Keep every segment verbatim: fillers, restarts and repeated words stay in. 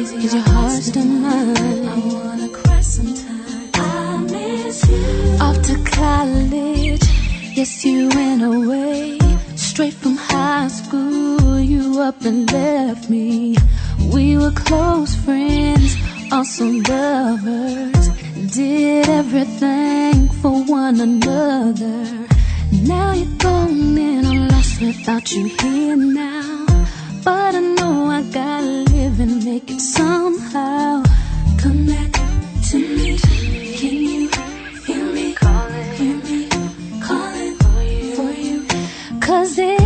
Is your heart still mine? I wanna cry sometime. I miss you. Off to college, yes, you went away. Straight from high school, you up and left me. We were close friends, also lovers. Did everything for one another. Now you're gone and I'm lost without you here now. But I know I gotta live and make it somehow. Come back to me. Can you feel me? Calling, hear me, calling for you, for you. Cause it,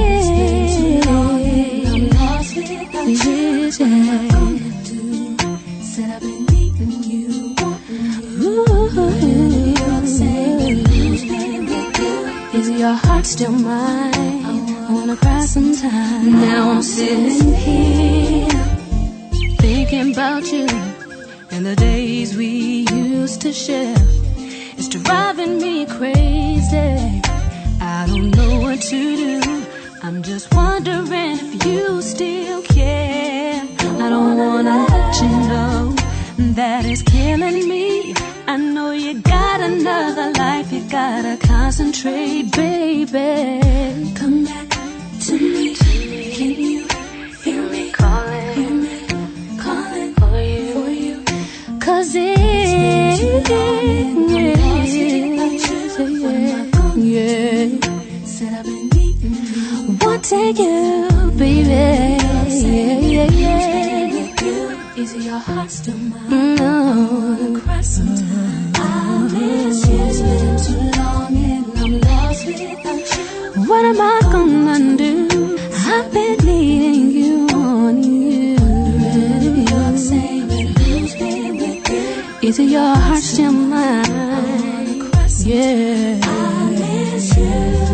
I'm lost without you. What am I gonna do? Said I've been needing you, wanting you. Ooh, You're the same, who's been with you? is your heart still mine? I wanna cry sometime. Now I'm sitting here thinking about you and the days we used to share. It's driving me crazy. I don't know what to do. I'm just wondering if you still care. I don't wanna let you know that it's killing me. I know you got another life, you gotta concentrate, baby. Come back to me. Can you feel me? Calling, hear me, calling for you, for you. Cause it, yeah, said I've been needing you, wanting you, baby. Yeah, yeah, yeah. Is your heart still mine? No. I wanna cry sometime. I miss you. It's been too long and I'm lost without you. What am I gonna do? I've been needing you on you. You're the same, and who's been with you? Is your heart still mine? I wanna cry sometime. Yeah. I miss you.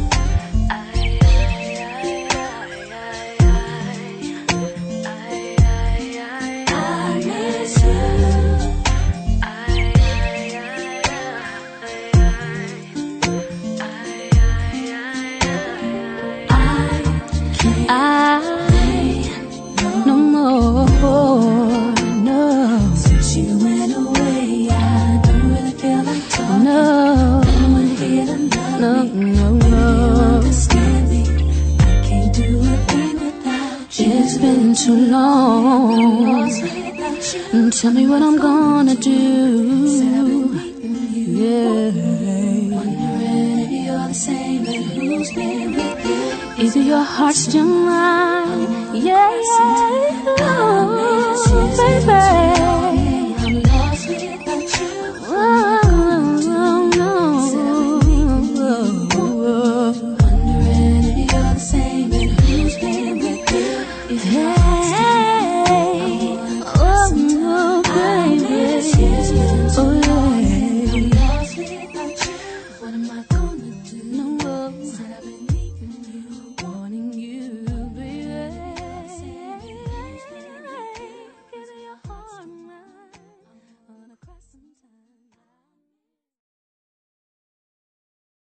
I no more, no. Since you went away, I don't really feel like talking. No, No one here to love no, me. no, When you no. understand me, I can't do a thing without you. It's been too long. Lost without you. Tell me what I'm gonna do. Said I've been needing you. Yeah. Wondering if you're the same and who's been with you. Is your heart still mine? Yeah, yeah.